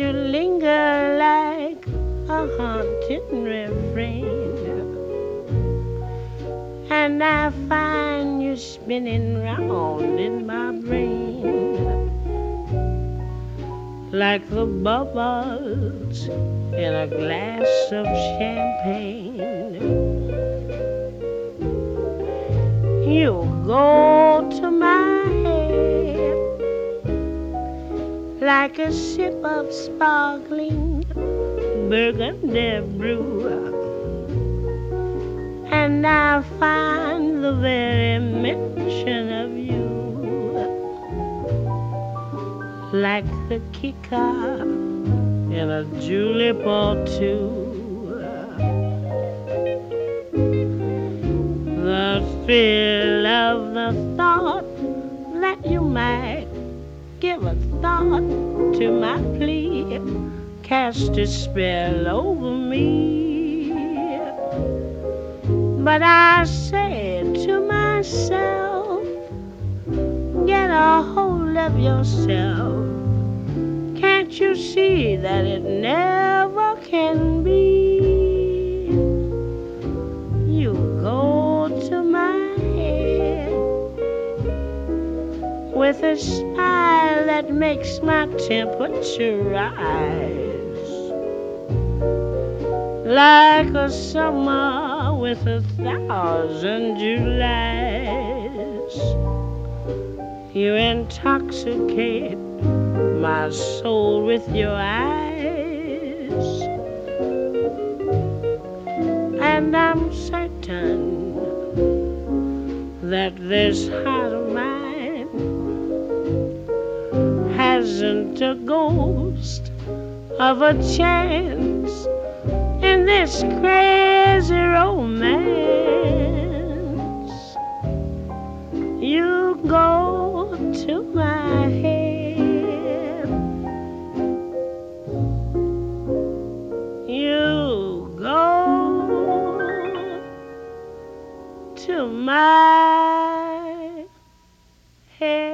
you linger like a haunting refrain, and I find you spinning round in my brain like the bubbles in a glass of champagne. You go to my head like a sip of sparkling burgundy brew, and I find the very mention of you like the kicker in a julep or two. The thrill of the thought that you might give a thought to my plea cast a spell over me. But I said to myself, get a hold of yourself. Can't you see that it never can be? You go to my head with a smile that makes my temperature rise, like a summer with 1,000 Julys. You intoxicate my soul with your eyes, and I'm certain that this heart of mine hasn't a ghost of a chance in this crazy romance. You go to my head, you go to my head.